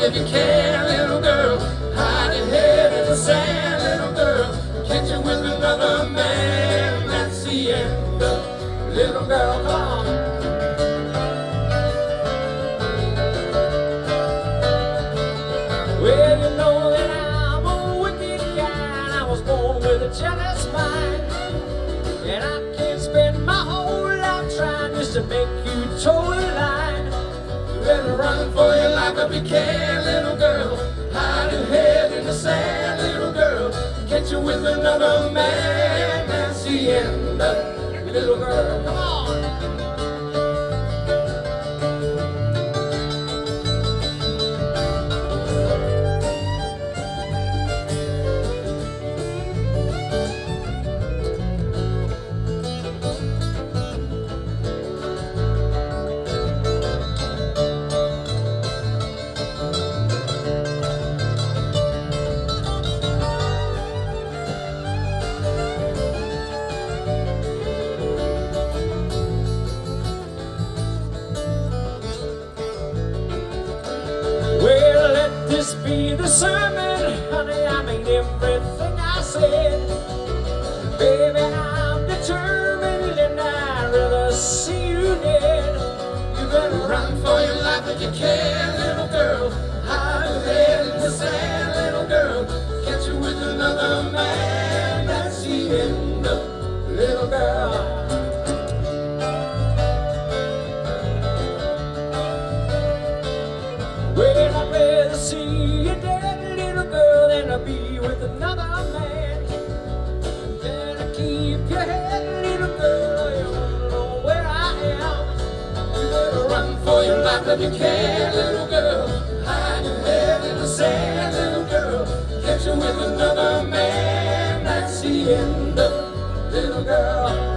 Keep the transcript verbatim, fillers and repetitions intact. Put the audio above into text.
if you can, little girl. Hide your head in the sand, little girl. Catch you with another man, that's the end of little girl. Come on. Well, you know that I'm a wicked guy, and I was born with a jealous mind, and I can't spend my whole life trying just to make you toe the line. You better run for your life if you can, little girl. Hide your head in the sand, little girl. Catch you with another man, that's the end of little girl. Come on. Well, let this be the sermon, honey, I mean everything I said. Baby, I'm determined and I'd rather see you dead. You better run for your life if you can, little girl. Hide your head in the sand, little girl. Catch you with another man, that's the end of little girl. Well, I'd rather see you dead, little girl, than to be with another man. Better keep your head, little girl, you won't know where I am. You better run for your life if you can, little girl. Hide your head in the sand, little girl. Catch you with another man, that's the end of little girl.